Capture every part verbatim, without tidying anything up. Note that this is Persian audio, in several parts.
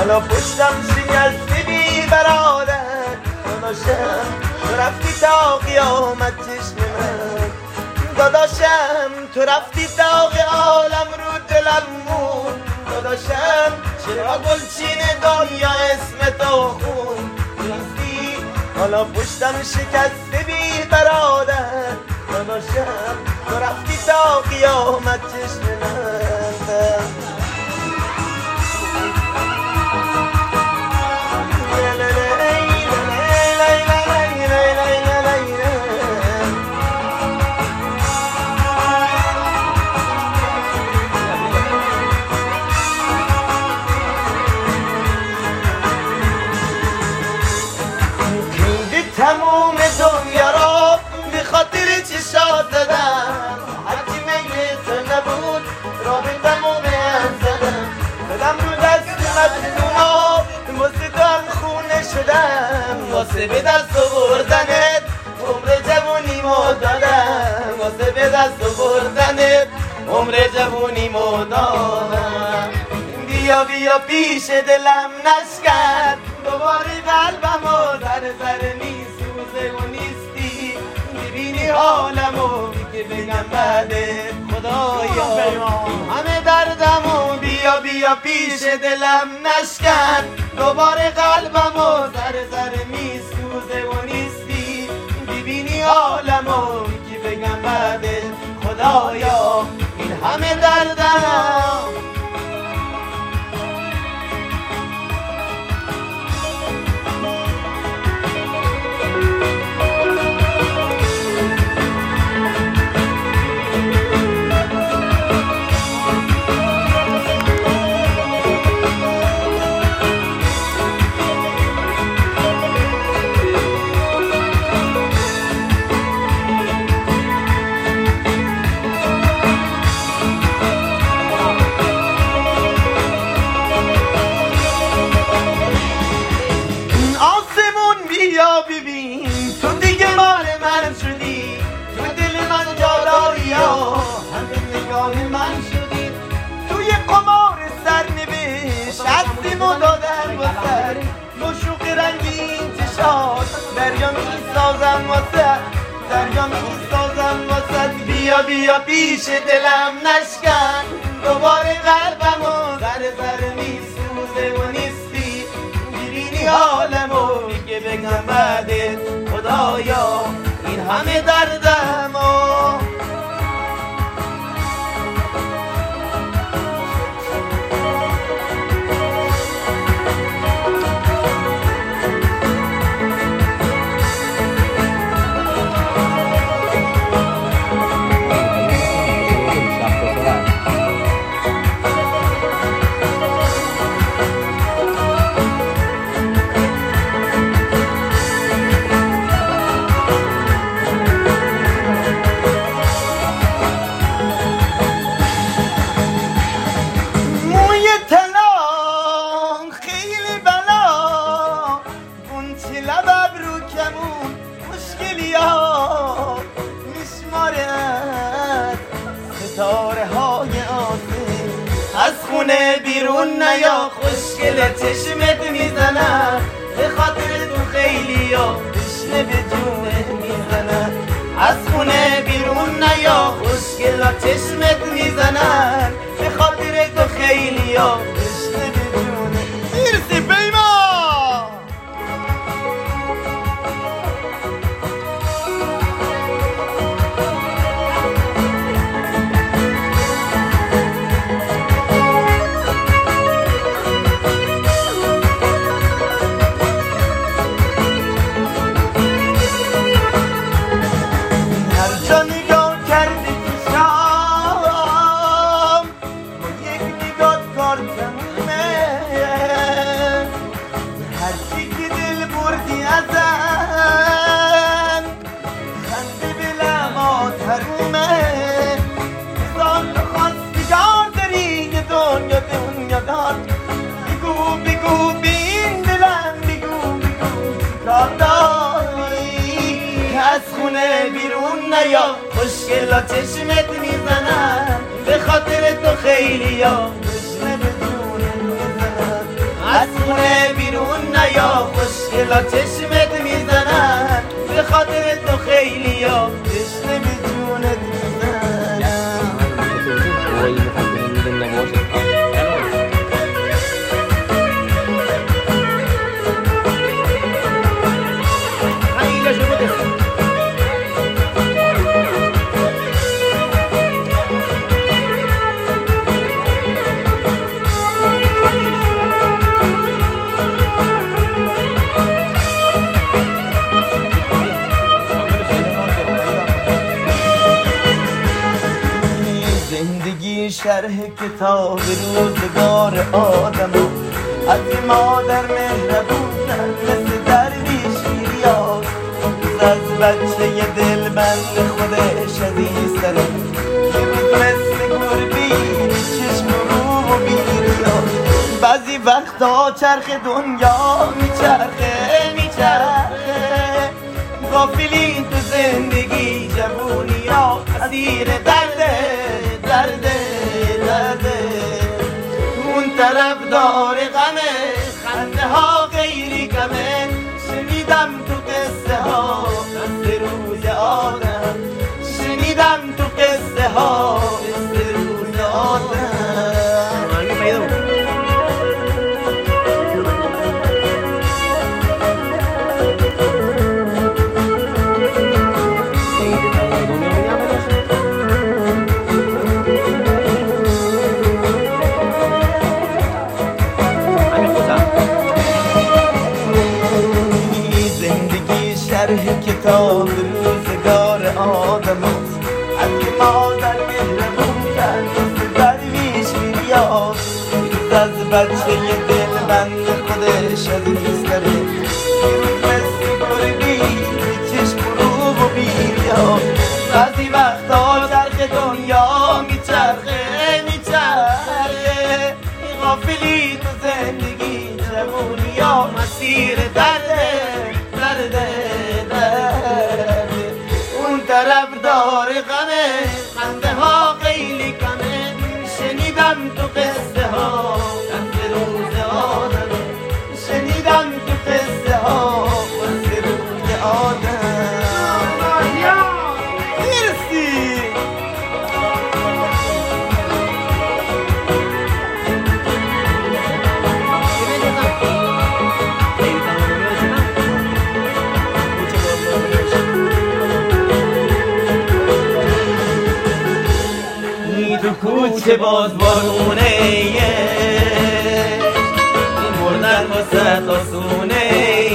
حالا پشتم شکستی بی برادر داداشم تو رفتی تا قیامت چشم من داداشم تو رفتی تا عالم رو دلم مون داداشم چرا گلچین دنیا اسم تو خون رفتی حالا پشتم شکسته بی برادر داداشم تو رفتی تا قیامت چشم من تموم دنیا را به خاطر چشات زدم هرچی میل تو نبود را به تموم زدم زدم رو دست مجنونا واسه تو هم خونه شدم واسه به دست آوردنت عمر جوونیمو دادم واسه به دست آوردنت عمر جوونیمو دادم بیا بیا پیش دلم نشکن دوباره قلبمو ذره ذره میسوزه و نیستی میبینی حالمو که بگم بعده خدایا همه دردمو بیا بیا پیش دلم نشکن دوباره قلبمو ذره ذره میسوزه و نیستی میبینی حالمو که بگم بعده خدایا این همه دردم بیا ببین تو دیگه مال من شدی تو دل من جاداری ها همه نگاه من شدی توی قمار سرنوشت هستیم و دادن واسه با شوق رنگین چشات دریا میسازم واسه دریا میسازم واسه بیا بیا پیش دلم نشکن دوباره قلبمو ذره ذره میسوزه و نیستی میبینی حالمو که بگم بعدت خدایا این همه دردمو ستاره های آسه از خونه بیرون نیا خوشگل چشمت میزنن به خاطر تو خیلی ها تشنه به جونه میزنن از خونه بیرون نیا خوشگل چشمت میزنن به خاطر تو خیلی ها تشنه به جونه میرسی بیما هرچی که دل بردی ازم خنده به لبات حرومه بزار تو خواستگار داری یه دنیا دنیا دار بگو بگو به این دلم بگو بگو کار داری که از خونه بیرون نیا خوشگلا چشمت میزنن به خاطر تو خیلی ها تشنه به جونه میزنن خونه بیرون نیا، خوشگلا چشمت میزنن به خاطر تو خیلی ها تشنه به جونت میزنن. زندگی شرح کتاب روزگار آدم از مادر مهربونم مثل درویش میریاد، از بچه دل بند خودش عزیزتره یه روز مثل گربی چشم رو و بیریاد. بعضی وقتا چرخ دنیا میچرخه میچرخه، غافلی تو زندگی جوونی ها اسیر درده درده درده. اون طرف دار غمه خنده ها غیری کمه، شنیدم تو قصه ها قصه روز آدم، شنیدم تو قصه ها قصه روز آدم. شرح کتاب روزگار آدم است، از مادر مهربون کرد مثل درویش میریاد، از بچه دل بند خودش عزیزتره یه روز مثل گربی چشم رو و بیریاد. بعضی وقتا چرخ دنیا میچرخه میچرخه، غافلی تو زندگی جوونی ها مسیر درده درده درده. اون طرف دار غمه خنده ها خیلی کمه، شنیدم تو قصه ها قصه روز آدمه، شنیدم تو قصه ها قصه روز آدم. مرسی. تو کوچه باز بارونه مردن واسه آسونه،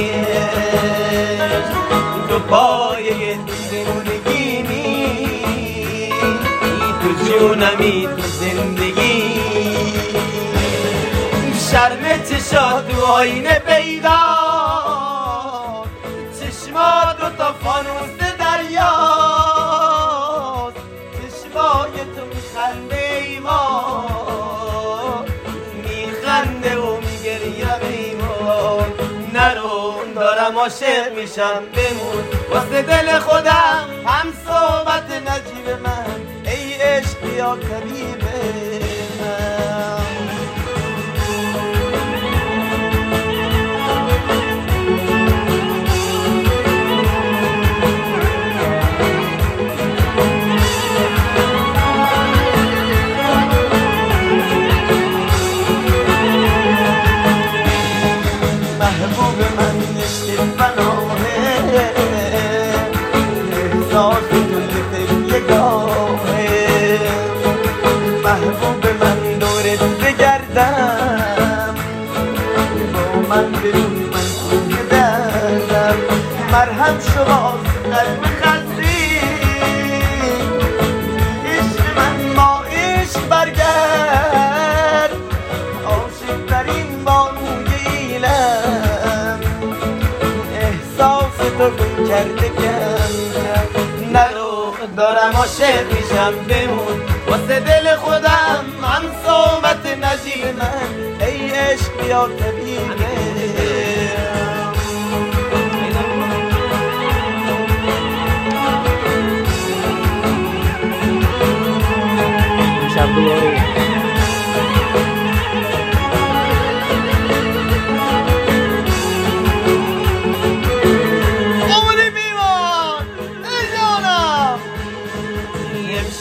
تو پایه دیوونگی می تو جونمی تو زندگی. شرم چشات تو آینه پیدا، چشمات رو تا فانوس دریا، چشمای تو میخنده ایمان، میخنده و میگریم ایمان. نرو دارم عاشق میشم بمون واسه دل خودم، هم صحبت نجیب من ای عشق یا طبیب من. محبوب من عشق فناهه، احساس تو یگاهه. محبوب من دورت بگردم، با من برون من کوه دردم. مرهم شما قلب خستی، عشق من ما عشق برگرد، عاشق ترین بانوی ایلم. احساس تو گم کرده کم کم، نرو دارم عاشق میشم بمون واسه دل خودم، هم صحبت نجیب من ای عشق یا طبیبه. شب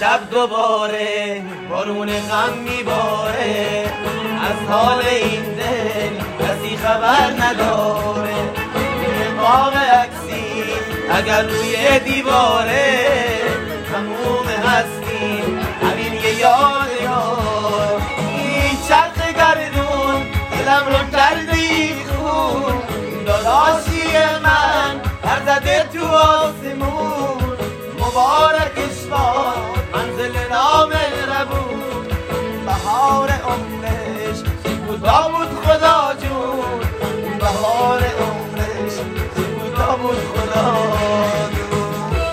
امشب دوباره بارون غم میباره، از حال این دل کسی خبر نداره. یه باغ عکسی اگر روی دیواره، تموم هستیم همین یه یادگار. این چرخ گردون دلم رو کردی خون، داداشی من هر زده تو آسمون. مبارکش باد منزل نام ربون، بهار عمرش بودا بود خدا جون. بهار عمرش بودا بود خدا جون.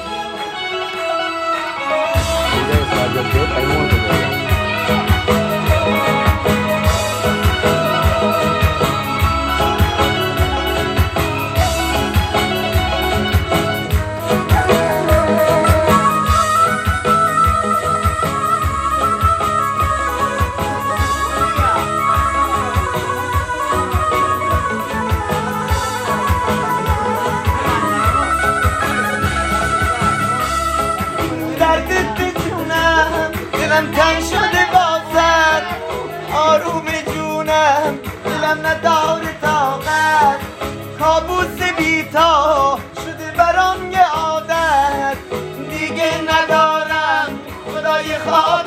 دلم تنگ شده بازد، آروم جونم دلم نداره طاقت. کابوس بیتا شده برام یه عادت، دیگه ندارم خدای خواب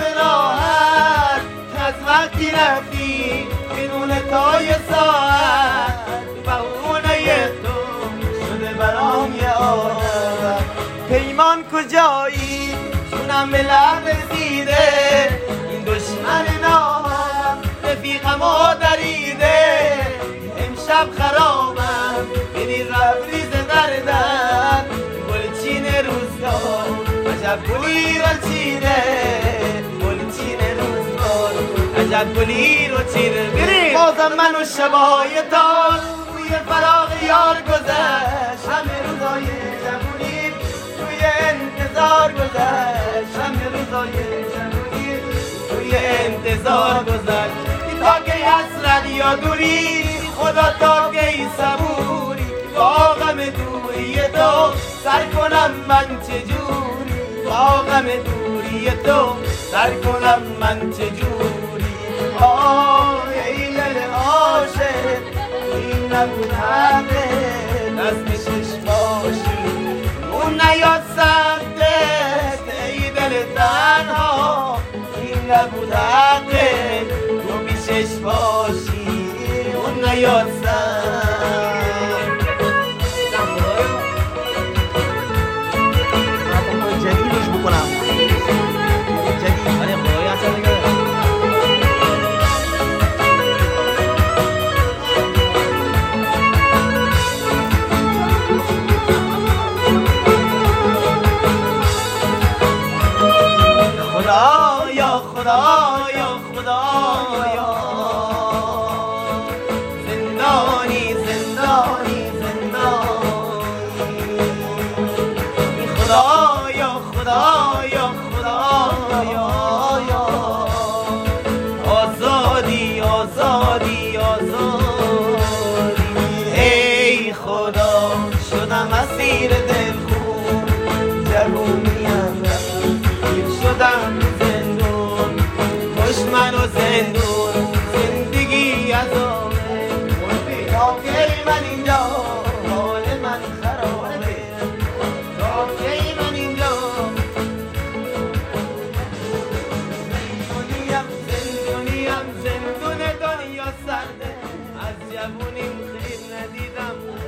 راحت. از وقتی رفتی بدون تا یه ساعت، بهونه تو شده برام یه عادت. پیمان کجایی جونم به لب رسیده، این دشمن نامم رفیقمو دریده. امشب خرابم ببین رفریز دردن، گلچین روزگار عجب گلی رو چیده. گلچین روزگار عجب گلی رو چیده. بریم بازم من و شبای تار توی فراغ یار گذشت. همه روزای جوونی توی انتظار گذشت. همه روزای جوونی توی انتظار گذشت. تا که حسرت یا دوری خدا، تا که صبوری با غم دوری تو سر کنم من چجوری. با غم دوری تو سر کنم من چجوری. آه ای دل عاشق این نبود حقه، دست شش باشی اون نیاد سمتت. ای دل تنها این نبود حقه، تو بیشش باشی اون نیاد سمتت. جدیدش بکنم جدید آره خدایی اصلا نگه. خدایا خدایا خدایا، زندانی زندانی زندانی. خدایا خدایا خدایا، آزادی آزادی آزادی. ای خدا شدم اسیر دلخون، جوونیم شدم زندون. کش منو زندون زندگی عذابه. تا کی من اینجا حال من خرابه. تا کی من اینجا زندونیم زندونیم زندون دنیا سرده. از جوونیم خیر ندیدم